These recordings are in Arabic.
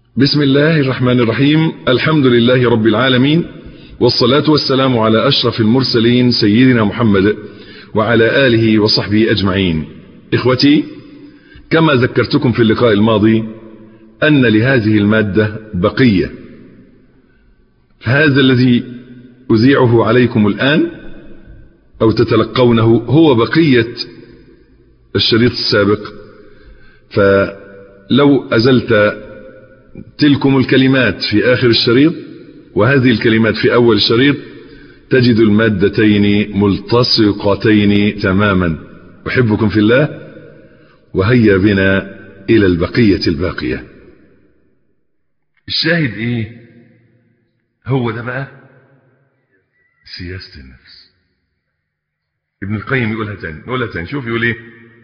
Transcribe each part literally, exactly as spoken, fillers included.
بسم الله الرحمن الرحيم. الحمد لله رب العالمين، والصلاة والسلام على أشرف المرسلين سيدنا محمد وعلى آله وصحبه أجمعين. إخوتي، كما ذكرتكم في اللقاء الماضي أن لهذه المادة بقية، هذا الذي أذيعه عليكم الآن أو تتلقونه هو بقية الشريط السابق، فلو أزلت تلكم الكلمات في آخر الشريط وهذه الكلمات في أول الشريط تجد المادتين ملتصقتين تماما. أحبكم في الله، وهيا بنا إلى البقية الباقية. الشاهد إيه؟ هو ده بقى سياسة النفس. ابن القيم يقولها تاني نقولها تاني شوف يقول إيه: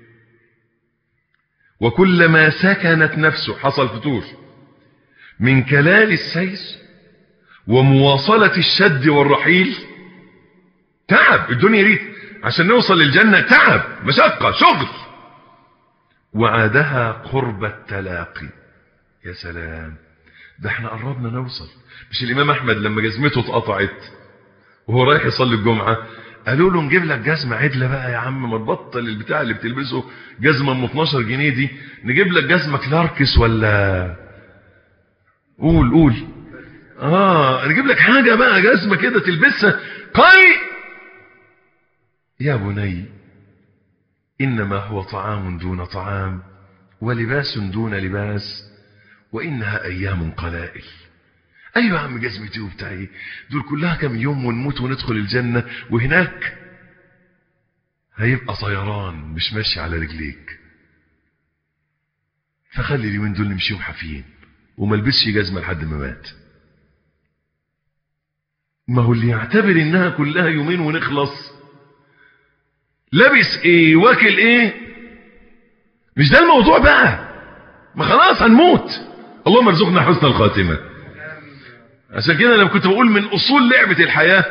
وكلما سكنت نفسه، حصل فتور من كلال السير ومواصلة الشد والرحيل، تعب الدنيا دي عشان نوصل للجنة، تعب مشقة شغل، وعادها قرب التلاقي. يا سلام، ده احنا قربنا نوصل. مش الإمام أحمد لما جزمته اتقطعت وهو رايح يصلي الجمعة قالوا له نجيب لك جزمة عدلة بقى يا عم، ما تبطل البتاع اللي بتلبسه جزمة ام اتناشر جنيه دي، نجيب لك جزمة كلاركس ولا قول قول اه نجيب لك حاجة بقى جزمة كده تلبسها. قال يا بني إنما هو طعام دون طعام ولباس دون لباس، وإنها أيام قلائل. أيوة يا عم، جزمتي وبتاعي دول كلها كم يوم ونموت وندخل الجنة، وهناك هيبقى طيران مش ماشي على رجليك. فخلي اليومين دول نمشيهم حافيين وما لبسش جزمة لحد ما مات. ما هو اللي يعتبر انها كلها يومين ونخلص لابس ايه واكل ايه، مش ده الموضوع بقى. ما خلاص هنموت، اللهم ارزقنا حسن الخاتمة. عشان كده لما كنت بقول من اصول لعبة الحياة،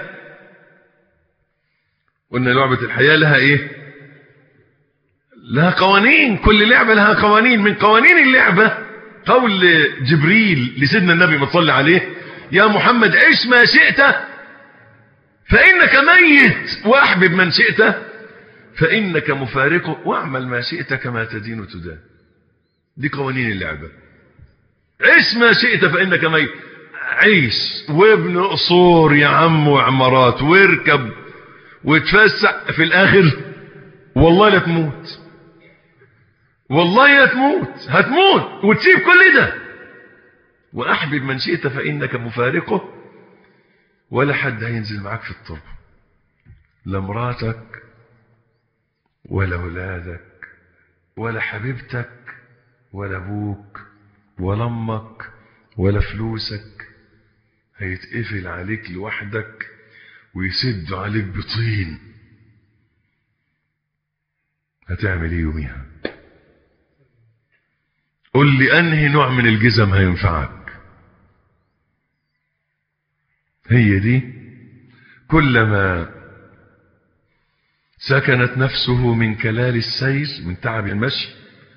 قلنا لعبة الحياة لها ايه؟ لها قوانين، كل لعبة لها قوانين. من قوانين اللعبة قول جبريل لسيدنا النبي ما تصلي عليه: يا محمد عيش ما شئت فإنك ميت، واحبب من شئت فإنك مفارقه، واعمل ما شئت كما تدين تدان. دي قوانين اللعبة. عيش ما شئت فإنك ميت، عيش وابن قصور يا عم وعمارات واركب وتفسح، في الآخر والله لا تموت، والله لا تموت، هتموت وتسيب كل ده. وأحبب من شئت فإنك مفارقه، ولا حد هينزل معاك في التربة، لا مراتك ولا أولادك ولا حبيبتك ولا أبوك ولا أمك ولا فلوسك. هيتقفل عليك لوحدك ويسد عليك بطين. هتعمل ايه يوميها؟ قل لي انهي نوع من الجزم هينفعك. هي دي. كلما سكنت نفسه من كلال السير، من تعب المشي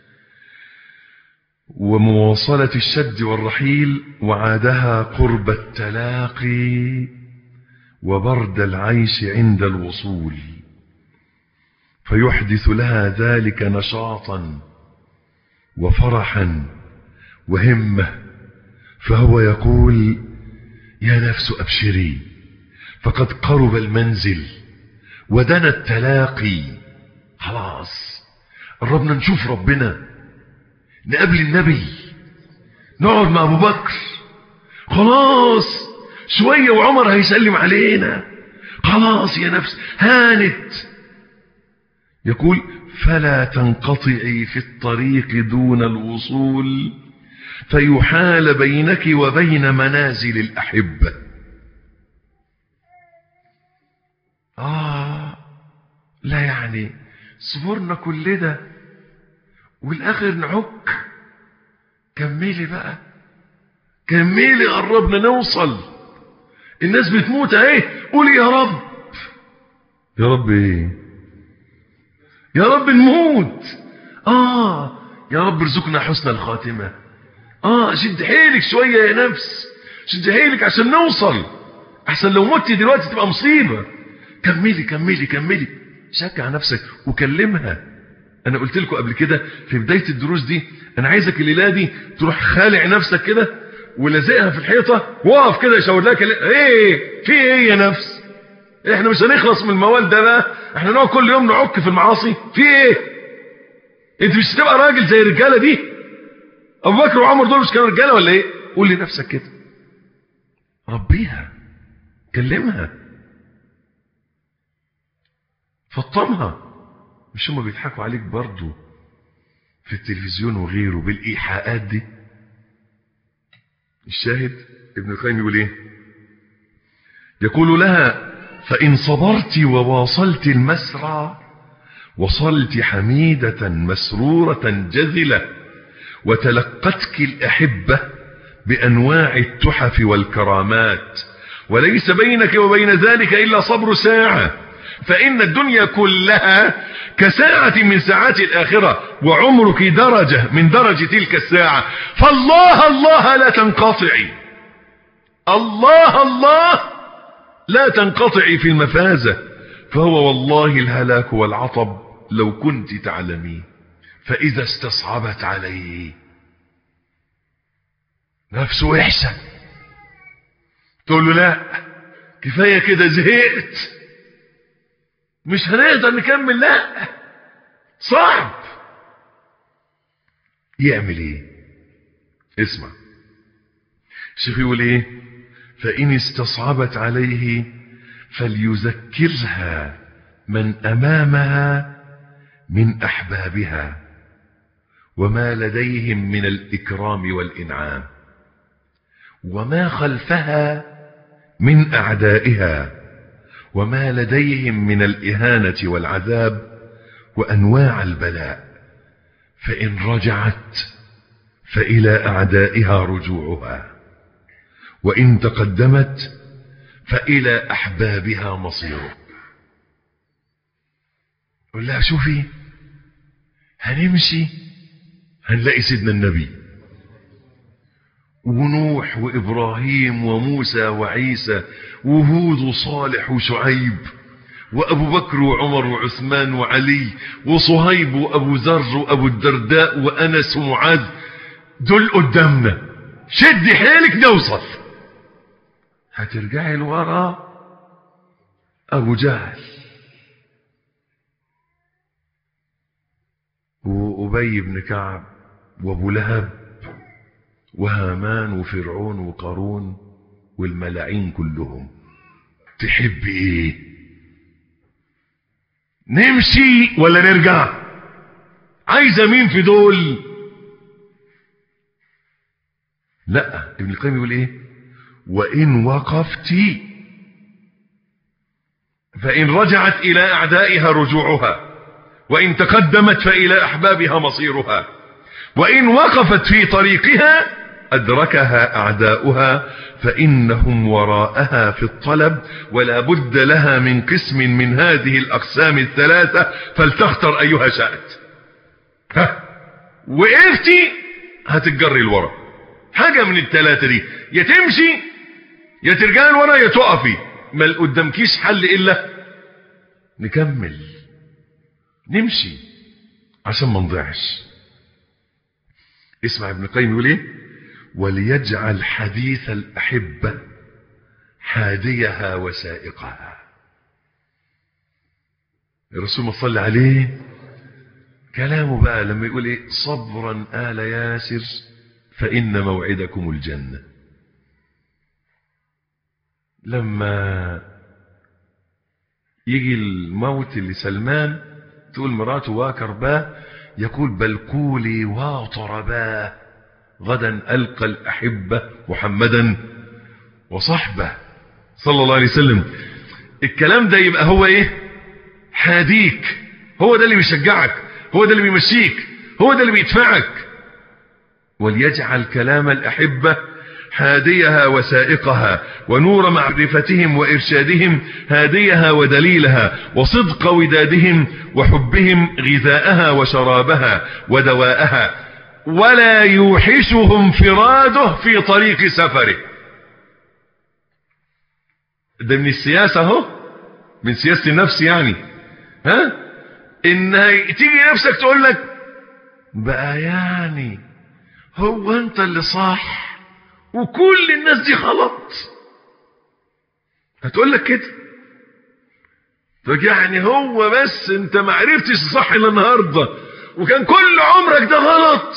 ومواصلة الشد والرحيل، وعادها قرب التلاقي وبرد العيش عند الوصول، فيحدث لها ذلك نشاطا وفرحا وهمة. فهو يقول: يا نفس أبشري فقد قرب المنزل ودنا التلاقي. خلاص قربنا نشوف ربنا، نقابل النبي، نقعد مع أبو بكر، خلاص شوية وعمر هيسلم علينا، خلاص يا نفس هانت. يقول: فلا تنقطعي في الطريق دون الوصول فيحال بينك وبين منازل الأحبة. آه لا يعني صبرنا كل ده والآخر نعك. كملي بقى، كملي، قربنا نوصل. الناس بتموت اهي، قولي يا رب. يا رب ايه؟ يا رب نموت. اه يا رب ارزقنا حسن الخاتمة. اه شد حيلك شوية يا نفس، شد حيلك عشان نوصل، احسن لو مت دلوقتي تبقى مصيبة. كملي كملي كملي، شجع نفسك وكلمها. انا قلت لكم قبل كده في بداية الدروس دي، انا عايزك الليلة دي تروح خالع نفسك كده ولازقها في الحيطة، واقف كده يشاور لك ايه في ايه يا نفس، احنا مش هنخلص من الموال ده بقى، احنا نقعد كل يوم نعك في المعاصي، في ايه؟ انت مش هتبقى راجل زي الرجاله دي؟ ابو بكر وعمر دول مش كانوا رجاله ولا ايه؟ قول لنفسك كده، ربيها، كلمها، فطمها. مش هم بيضحكوا عليك برضو في التلفزيون وغيره بالايحاءات دي؟ الشاهد ابن القيم يقول ايه؟ يقول لها: فإن صبرت وواصلت المسرى وصلت حميدة مسرورة جذلة، وتلقتك الأحبة بأنواع التحف والكرامات، وليس بينك وبين ذلك إلا صبر ساعة، فإن الدنيا كلها كساعة من ساعات الآخرة، وعمرك درجة من درجة تلك الساعة، فالله الله لا تنقطعي، الله الله لا تنقطعي في المفازة، فهو والله الهلاك والعطب لو كنت تعلمين. فإذا استصعبت عليه نفسه وحشة، تقول له لا كفاية كده، زهقت، مش هنقدر نكمل، لا صعب. يعمل ايه؟ اسمع الشيخ يقول ايه: فإن استصعبت عليه فليذكرها من أمامها من أحبابها وما لديهم من الإكرام والإنعام، وما خلفها من أعدائها وما لديهم من الإهانة والعذاب وأنواع البلاء، فإن رجعت فإلى أعدائها رجوعها، وإن تقدمت فإلى أحبابها مصيره. قل لها شوفي، هنمشي هنلاقي سيدنا النبي ونوح وإبراهيم وموسى وعيسى وهود وصالح وشعيب وأبو بكر وعمر وعثمان وعلي وصهيب وأبو ذر وأبو الدرداء وأنس ومعاذ، دول قدامنا، شدي حيلك نوصل. هترجعي لورا أبو جهل وأبي بن كعب وأبو لهب وهامان وفرعون وقارون والملاعين كلهم. تحب ايه؟ نمشي ولا نرجع؟ عايزة مين في دول؟ لا، ابن القيم يقول ايه؟ وإن وقفت فإن رجعت إلى أعدائها رجوعها، وإن تقدمت فإلى أحبابها مصيرها، وإن وقفت في طريقها أدركها أعداؤها فإنهم وراءها في الطلب، ولا بد لها من قسم من هذه الأقسام الثلاثة، فلتختر أيها شاءت. ها وقفتي هتتجري الورا، حاجة من الثلاثة دي، يا تمشي يا ترجعي الورا يا تقفي، ما قدامكيش حل إلا نكمل نمشي عشان ما نضيعش. اسمع ابن القيم يقول ايه؟ وليجعل حديث الأحبة حاديها وسائقها. الرسول ما صلى عليه كلامه بقى لما يقول ايه؟ صبرا آل ياسر فإن موعدكم الجنة. لما يجي الموت لسلمان تقول مراته واكرباه، يقول بل قولي واطرباه غدا ألقى الأحبة محمدا وصحبه صلى الله عليه وسلم. الكلام ده يبقى هو ايه؟ حاديك، هو ده اللي بيشجعك، هو ده اللي بيمشيك، هو ده اللي بيدفعك. وليجعل كلام الأحبة هاديها وسائقها، ونور معرفتهم وإرشادهم هاديها ودليلها، وصدق ودادهم وحبهم غذاءها وشرابها ودواءها. ولا يوحشه انفراده في طريق سفره. ده من السياسة اهو، من سياسة النفس يعني، ها ان تيجي نفسك تقول لك بقى يعني هو انت اللي صح وكل الناس دي غلط. هتقول لك كده، يعني هو بس انت ما عرفتش الصح الا النهارده وكان كل عمرك ده غلط،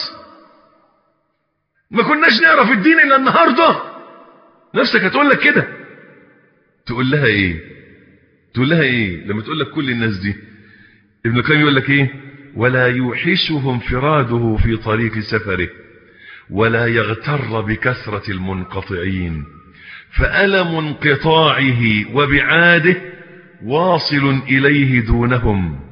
ما كناش نعرف الدين الا النهارده. نفسك هتقول لك كده. تقول لها ايه؟ تقول لها ايه لما تقول لك كل الناس دي؟ ابن القيم يقول لك ايه؟ ولا يوحشه انفراده في طريق سفره ولا يغتر بكثرة المنقطعين، فألم انقطاعه وبعاده واصل إليه دونهم،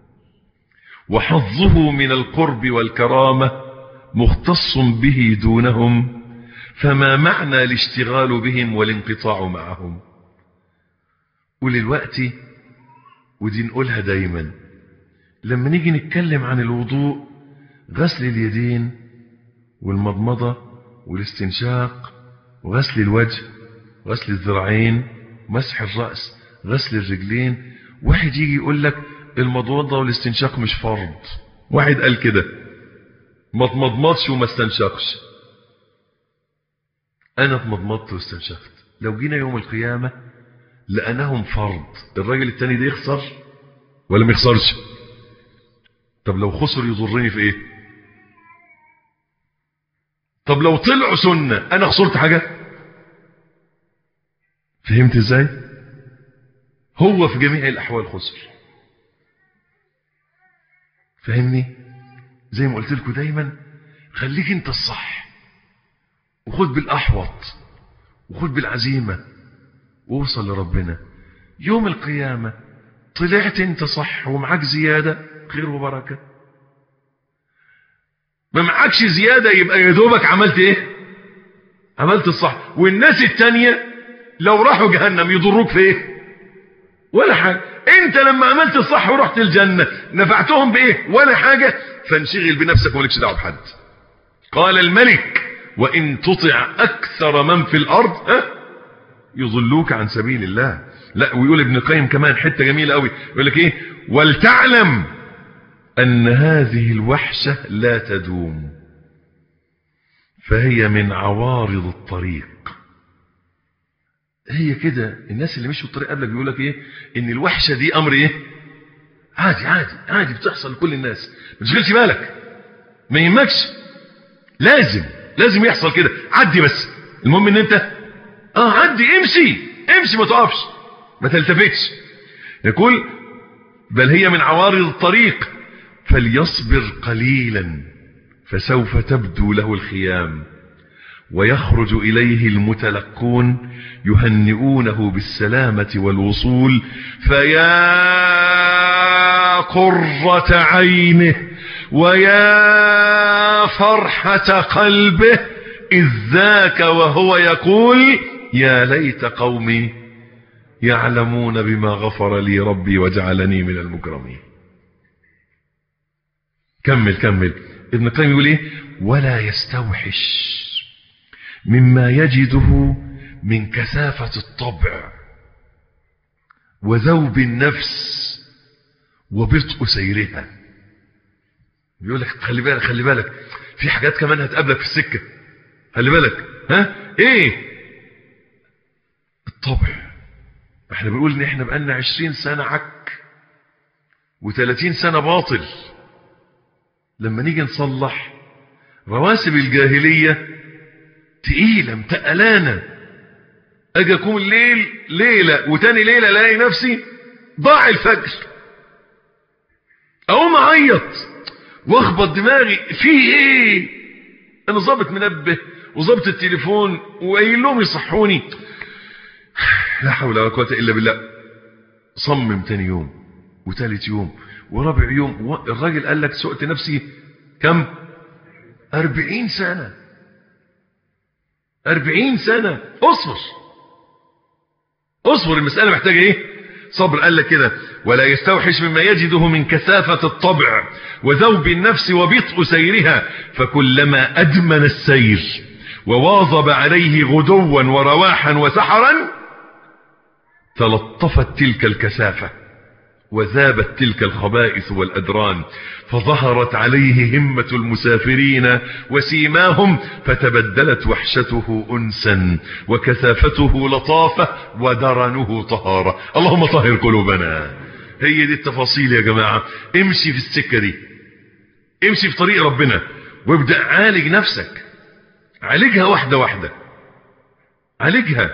وحظه من القرب والكرامة مختص به دونهم، فما معنى الاشتغال بهم والانقطاع معهم؟ وللوقت ودي نقولها دايما لما نيجي نتكلم عن الوضوء، غسل اليدين والمضمضة والاستنشاق وغسل الوجه وغسل الذراعين مسح الرأس غسل الرجلين، واحد يجي يقول لك المضمضة والاستنشاق مش فرض. واحد قال كده ما تمضمضش وما استنشقش. انا اتمضمضت واستنشقت، لو جينا يوم القيامة لأنهم فرض، الراجل التاني ده يخسر ولا ما يخسرش؟ طب لو خسر يضرني في ايه؟ طب لو طلعوا سنة انا خسرت حاجة؟ فهمت ازاي؟ هو في جميع الاحوال خسر. فهمني؟ زي ما قلت لكم دايما خليك انت الصح، وخد بالاحوط وخد بالعزيمة ووصل لربنا. يوم القيامة طلعت انت صح ومعاك زيادة خير وبركة، ما معكش زيادة يبقى يدوبك عملت ايه؟ عملت الصح. والناس التانية لو راحوا جهنم يضروك في ايه؟ ولا حاجة. انت لما عملت الصح ورحت الجنة نفعتهم بايه؟ ولا حاجة. فانشغل بنفسك ومالكش دعوه بحد. قال الملك وان تطع اكثر من في الارض ها يضلوك عن سبيل الله. لا، ويقول ابن القيم كمان حتة جميلة قوي، يقول لك ايه؟ ولتعلم ان هذه الوحشة لا تدوم فهي من عوارض الطريق. هي كده، الناس اللي مشوا الطريق قبلك بيقول لك ايه؟ ان الوحشة دي امر ايه؟ عادي عادي عادي بتحصل لكل الناس، ما تشغلش بالك، ما يهمكش، لازم لازم يحصل كده، عدي بس، المهم ان انت اه عدي، امشي امشي ما تقفش ما تلتفتش. يقول بل هي من عوارض الطريق فليصبر قليلا فسوف تبدو له الخيام ويخرج إليه المتلقون يهنئونه بالسلامة والوصول فيا قرة عينه ويا فرحة قلبه إذ ذاك وهو يقول يا ليت قومي يعلمون بما غفر لي ربي وجعلني من المكرمين. كمل كمل ابن القيم يقول ايه؟ ولا يستوحش مما يجده من كثافة الطبع وذوب النفس وبطء سيرها. بيقول لك خلي بالك خلي بالك في حاجات كمان هتقابلك في السكة، خلي بالك. ها ايه؟ الطبع. احنا بنقول ان احنا بقالنا عشرين سنة عك وثلاثين سنة باطل. لما نيجي نصلح رواسب الجاهلية تقيلة متقلانة، اجي اقوم الليل ليلة وتاني ليلة الاقي نفسي ضاع الفجر، اقوم اعيط واخبط دماغي في ايه؟ انا ظابط منبه وظابط التليفون وقايل لهم يصحوني، لا حول ولا قوة الا بالله. صمم تاني يوم وثالث يوم ورابع يوم، الراجل قال لك سقت نفسي كم؟ أربعين سنة. أربعين سنة. اصبر اصبر، المسألة محتاجة ايه؟ صبر. قال لك كده: ولا يستوحش مما يجده من كثافة الطبع وذوب النفس وبطء سيرها، فكلما أدمن السير وواظب عليه غدوا ورواحا وسحرا تلطفت تلك الكثافة وذابت تلك الخبائث والأدران، فظهرت عليه همة المسافرين وسيماهم، فتبدلت وحشته أنسا وكثافته لطافة ودرنه طهارة. اللهم طهر قلوبنا. هي دي التفاصيل يا جماعة. امشي في السكة دي، امشي في طريق ربنا، وابدأ عالج نفسك، عالجها واحدة واحدة، عالجها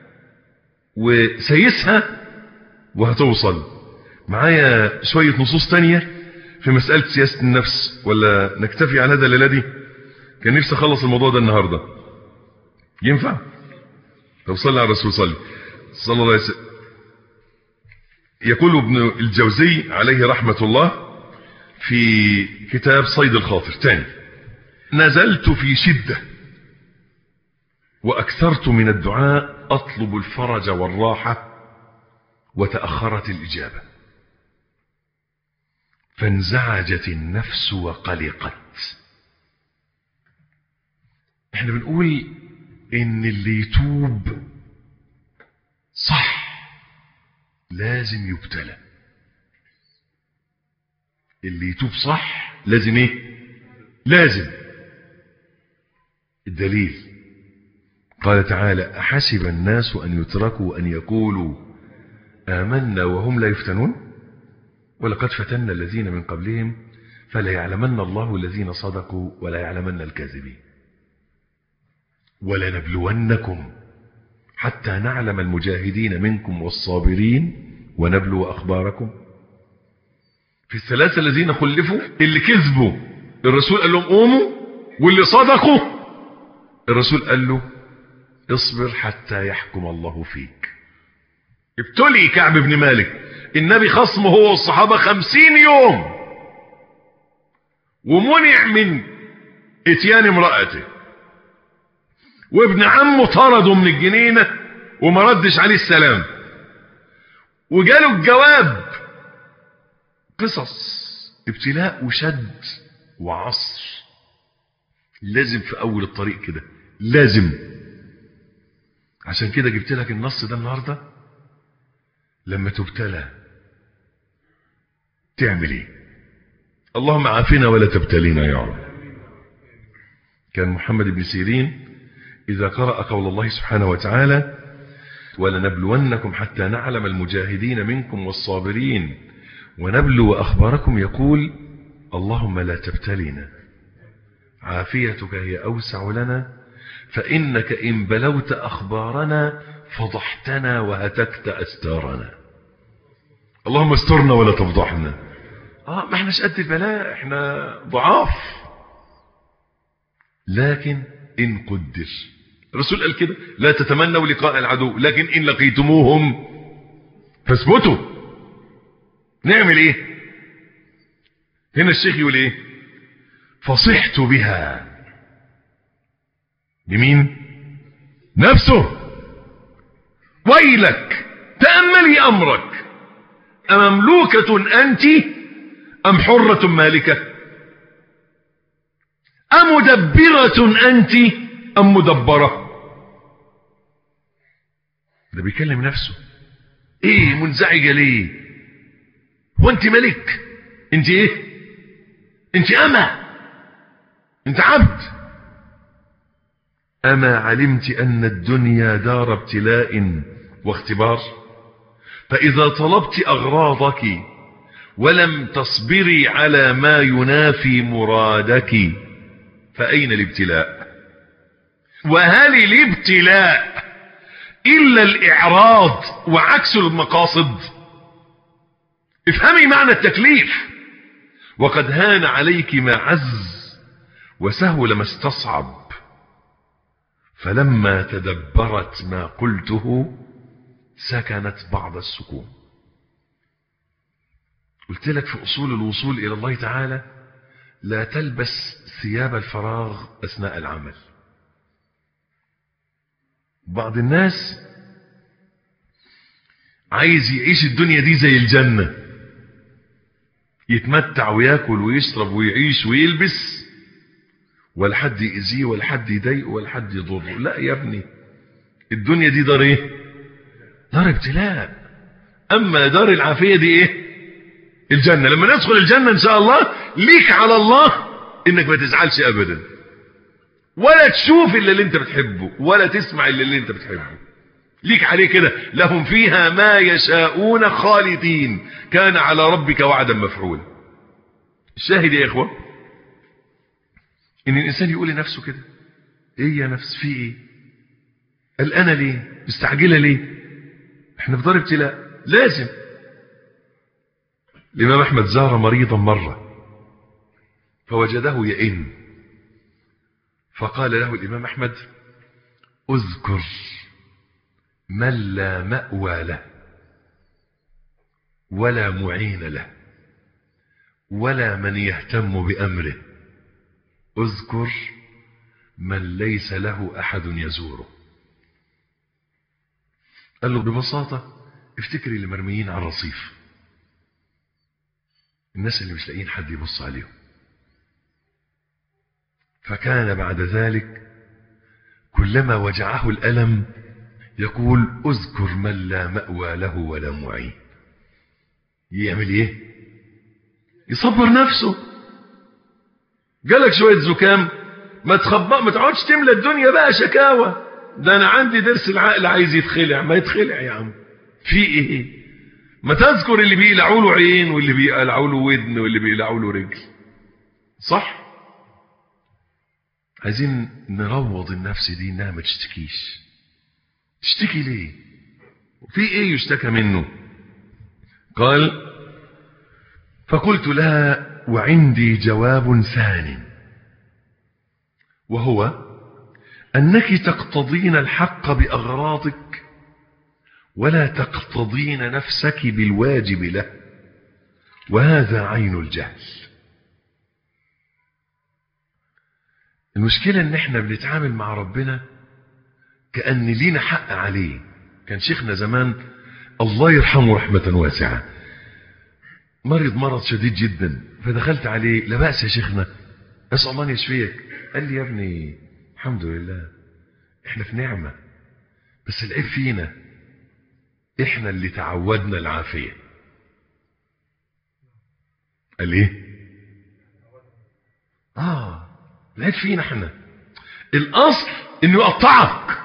وسيسها وهتوصل. معايا شوية نصوص تانية في مسألة سياسة النفس، ولا نكتفي على هذا الليلة دي؟ كان نفسي اخلص الموضوع ده النهاردة. ينفع؟ طب صلي على الرسول، صلي صلى الله عليه وسلم. يقول ابن الجوزي عليه رحمة الله في كتاب صيد الخاطر تاني: نزلت في شدة وأكثرت من الدعاء أطلب الفرج والراحة، وتأخرت الإجابة، فانزعجت النفس وقلقت. احنا بنقول ان اللي يتوب صح لازم يبتلى. اللي يتوب صح لازم ايه؟ لازم. الدليل قال تعالى: أحسب الناس أن يتركوا أن يقولوا آمنا وهم لا يفتنون ولقد فتنا الذين من قبلهم فلا يعلمن الله الذين صدقوا ولا يعلمن الكاذبين ولنبلونكم حتى نعلم المجاهدين منكم والصابرين ونبلو أخباركم. في الثلاثة الذين خلفوا: اللي كذبوا الرسول قال لهم قوموا، واللي صدقوا الرسول قال له اصبر حتى يحكم الله فيك. ابتلي كعب بن مالك، النبي خصمه هو والصحابة خمسين يوم، ومنع من اتيان امرأته، وابن عمه طرده من الجنينة وما ردش عليه السلام، وجاله الجواب. قصص ابتلاء وشد وعصر. لازم في اول الطريق كده، لازم. عشان كده جبت لك النص ده النهارده. لما تبتلى تعمل ايه؟ اللهم عافنا ولا تبتلينا يا رب. كان محمد بن سيرين إذا قرأ قول الله سبحانه وتعالى: ولنبلونكم حتى نعلم المجاهدين منكم والصابرين ونبلو أخباركم، يقول: اللهم لا تبتلينا، عافيتك هي أوسع لنا، فإنك إن بلوت أخبارنا فضحتنا وهتكت أستارنا. اللهم استرنا ولا تفضحنا. آه ما احناش قد البلاء، احنا ضعاف، لكن إن قدر. الرسول قال كده: لا تتمنوا لقاء العدو، لكن إن لقيتموهم فاثبتوا. نعمل ايه؟ هنا الشيخ يقول ايه؟ فصحت بها. بمين؟ نفسه. ويلك تأملي أمرك، أمملوكة أنت أم حرة مالكة؟ أمدبرة أنت أم مدبرة؟ ده بيكلم نفسه. ايه منزعجة ليه؟ هو انت ملك؟ انت ايه؟ انت أمة؟ انت عبد؟ أما علمت أن الدنيا دار ابتلاء واختبار؟ فإذا طلبت أغراضك ولم تصبري على ما ينافي مرادك فأين الابتلاء؟ وهل الابتلاء إلا الإعراض وعكس المقاصد؟ افهمي معنى التكليف. وقد هان عليك ما عز وسهل ما استصعب، فلما تدبرت ما قلته سكنت بعض السكون. قلت لك في أصول الوصول إلى الله تعالى: لا تلبس ثياب الفراغ أثناء العمل. بعض الناس عايز يعيش الدنيا دي زي الجنة، يتمتع وياكل ويشرب ويعيش ويلبس، ولا حد يأذيه ولا حد يضايقه ولا حد يضره. لا يا ابني، الدنيا دي دار ايه؟ دار ابتلاء. اما دار العافية دي ايه؟ الجنة. لما ندخل الجنة ان شاء الله ليك على الله انك ما تزعلش ابدا، ولا تشوف الا اللي انت بتحبه، ولا تسمع الا اللي انت بتحبه. ليك عليه كده، لهم فيها ما يشاءون خالدين كان على ربك وعدا مفعولا. الشاهد يا اخوة ان الانسان يقول لنفسه كده: ايه يا نفس، في ايه؟ قلقانة ليه؟ مستعجلة ليه؟ احنا في دار ابتلاء. لازم. الامام احمد زار مريضا مرة فوجده يئن، فقال له الامام احمد: اذكر من لا مأوى له ولا معين له ولا من يهتم بأمره، اذكر من ليس له أحد يزوره. قال له ببساطة: افتكر اللي مرميين على الرصيف، الناس اللي مش لاقيين حد يبص عليهم. فكان بعد ذلك كلما وجعه الألم يقول: اذكر من لا مأوى له ولا معين. يعمل ايه؟ يصبر نفسه. جالك شوية زكام، ما تخبأ، ما تقعدش تملى الدنيا بقى شكاوى. ده انا عندي درس العقل عايز يتخلع. ما يتخلع يا عم، في ايه؟ ما تذكر اللي بيقلعوا له عين واللي بيقلعوا له ودن واللي بيقلعوا له رجل. صح؟ عايزين نروض النفس دي انها ما تشتكيش. تشتكي ليه؟ في ايه يشتكى منه؟ قال: فقلت لها: وعندي جواب ثاني، وهو أنك تقتضين الحق بأغراضك ولا تقتضين نفسك بالواجب له، وهذا عين الجهل. المشكلة ان احنا بنتعامل مع ربنا كأن لينا حق عليه. كان شيخنا زمان الله يرحمه رحمة واسعة مرض مرض شديد جدا، فدخلت عليه: لا بأس يا شيخنا، أسأل الله يشفيك. قال لي: يا ابني الحمد لله، احنا في نعمة، بس العيب فينا، احنا اللي تعودنا العافية. قال ايه؟ اه العيب فينا احنا. الاصل انه يقطعك،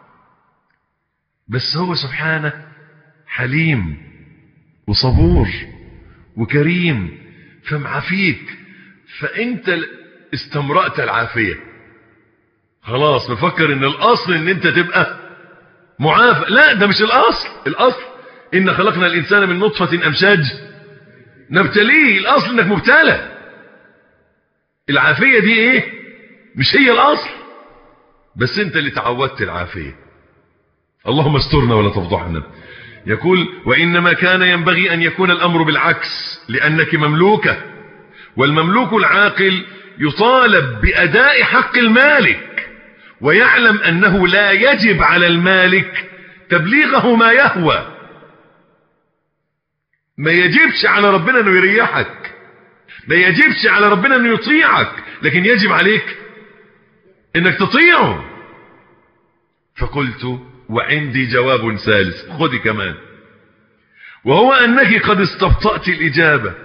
بس هو سبحانه حليم وصبور وكريم فمعافيك، فانت استمرأت العافية. خلاص مفكر ان الاصل ان انت تبقى معافى. لا، ده مش الاصل. الاصل ان خلقنا الانسان من نطفة امشاج نبتليه. الاصل انك مبتلى. العافية دي ايه؟ مش هي الاصل، بس انت اللي تعودت العافية. اللهم استرنا ولا تفضحنا. يقول: وإنما كان ينبغي أن يكون الأمر بالعكس، لأنك مملوكة، والمملوك العاقل يطالب بأداء حق المالك، ويعلم أنه لا يجب على المالك تبليغه ما يهوى. ما يجبش على ربنا أنه يريحك، ما يجبش على ربنا أنه يطيعك، لكن يجب عليك أنك تطيعه. فقلت: وعندي جواب ثالث، خذي كمان، وهو أنك قد استبطأت الإجابة.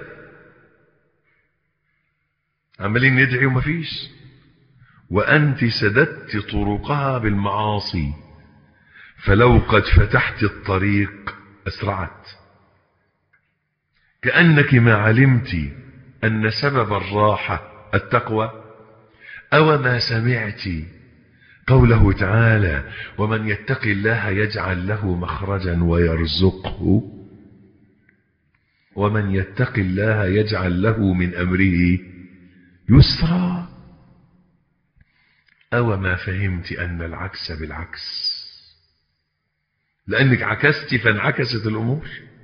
عمالين ندعي ومفيش، وأنت سددت طرقها بالمعاصي، فلو قد فتحت الطريق أسرعت. كأنك ما علمت أن سبب الراحة التقوى، أو ما سمعت قوله تعالى: ومن يتق الله يجعل له مخرجا ويرزقه، ومن يتق الله يجعل له من أمره يسرا. أو ما فهمت أن العكس بالعكس، لأنك عكست فانعكست الأمور.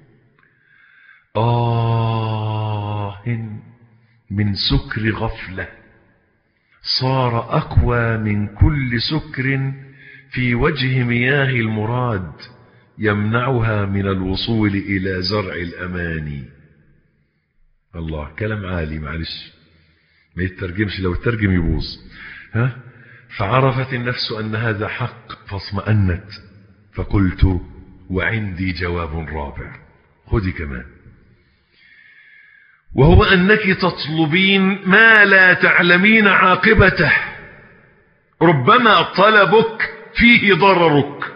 آه من سكر غفلة صار أقوى من كل سكر في وجه مياه المراد، يمنعها من الوصول إلى زرع الأماني. الله، كلام عالي، معلش ما يترجمش، لو الترجم يبوظ. ها؟ فعرفت النفس أن هذا حق فاطمأنت، فقلت وعندي جواب رابع، خذي كمان، وهو أنك تطلبين ما لا تعلمين عاقبته، ربما طلبك فيه ضررك،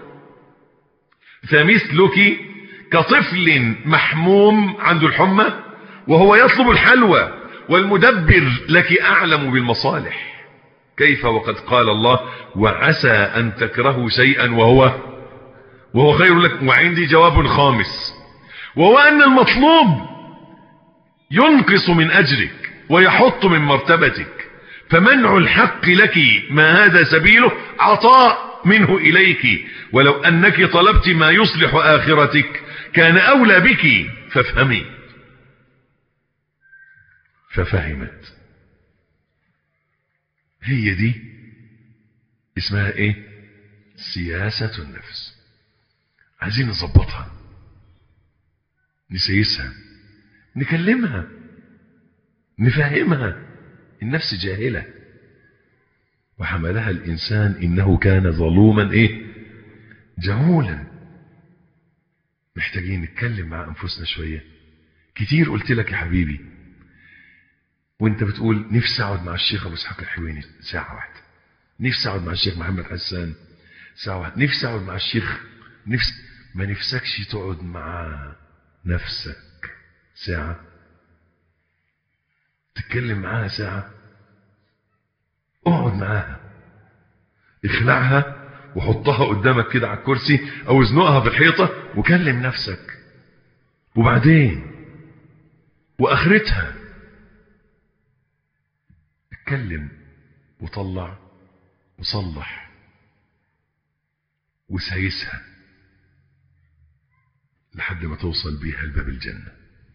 فمثلك كطفل محموم عنده الحمى وهو يطلب الحلوى، والمدبر لك أعلم بالمصالح، كيف وقد قال الله وعسى أن تكرهوا شيئا وهو وهو خير لك. وعندي جواب خامس، وهو أن المطلوب ينقص من أجرك ويحط من مرتبتك، فمنع الحق لك ما هذا سبيله عطاء منه إليك، ولو أنك طلبت ما يصلح آخرتك كان أولى بك. فافهمي. ففهمت. هي دي اسمها ايه؟ سياسة النفس. عايزين نظبطها، نسيسها، نكلمها، نفهمها. النفس جاهلة، وحملها الإنسان إنه كان ظلوما ايه؟ جهولا. محتاجين نتكلم مع أنفسنا شوية. كتير قلت لك يا حبيبي وانت بتقول نفسي اقعد مع الشيخ ابو اسحاق الحويني ساعة واحدة، نفسي اقعد مع الشيخ محمد حسان ساعة واحدة، نفسي اقعد مع الشيخ، نفس ما نفسكش تقعد مع نفسك ساعة، تتكلم معاها ساعة؟ اقعد معاها، اخلعها وحطها قدامك كده على الكرسي او ازنقها في الحيطة وكلم نفسك. وبعدين واخرتها اتكلم وطلع وصلح وسايسها لحد ما توصل بيها لباب الجنة.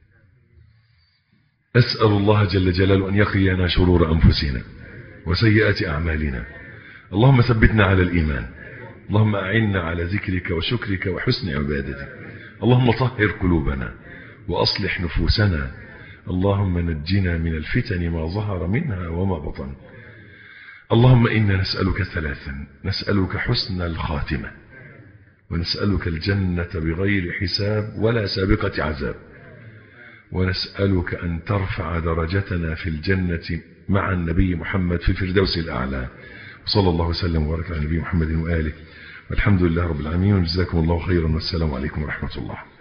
أسأل الله جل جلاله أن يقينا شرور أنفسنا وسيئات أعمالنا. اللهم ثبتنا على الإيمان، اللهم أعنا على ذكرك وشكرك وحسن عبادتك، اللهم طهر قلوبنا وأصلح نفوسنا، اللهم نجنا من الفتن ما ظهر منها وما بطن. اللهم إنا نسألك ثلاثا، نسألك حسن الخاتمة، ونسألك الجنة بغير حساب ولا سابقة عذاب، ونسألك أن ترفع درجتنا في الجنة مع النبي محمد في الفردوس الأعلى. وصلى الله وسلم وبارك على النبي محمد وآله، والحمد لله رب العالمين، وجزاكم الله خيرا، والسلام عليكم ورحمة الله.